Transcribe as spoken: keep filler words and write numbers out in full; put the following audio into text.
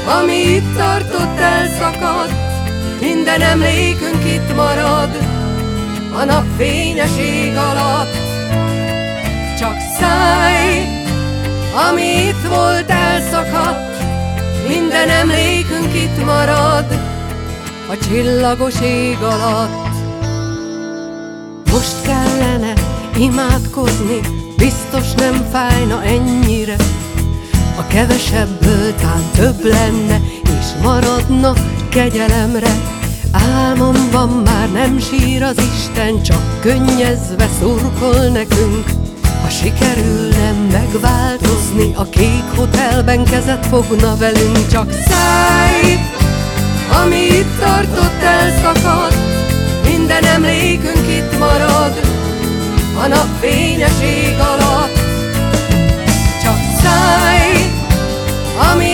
ami itt tartott, elszakad, minden emlékünk itt marad, a napfényes ég alatt. Csak szállj, ami itt volt, elszakadt, minden emlékünk itt marad, a csillagos ég alatt. Most kellene imádkozni, biztos nem fájna ennyire, a kevesebből tán több lenne, és maradna kegyelemre. Álmomban már nem sír az Isten, csak könnyezve szurkol nekünk. Ha sikerülne megváltozni, a kék hotelben kezet fogna velünk. Csak szállj, ami itt tartott, elszakad, minden emlékünk itt marad, a napfényes ég alatt. Csak szállj, ami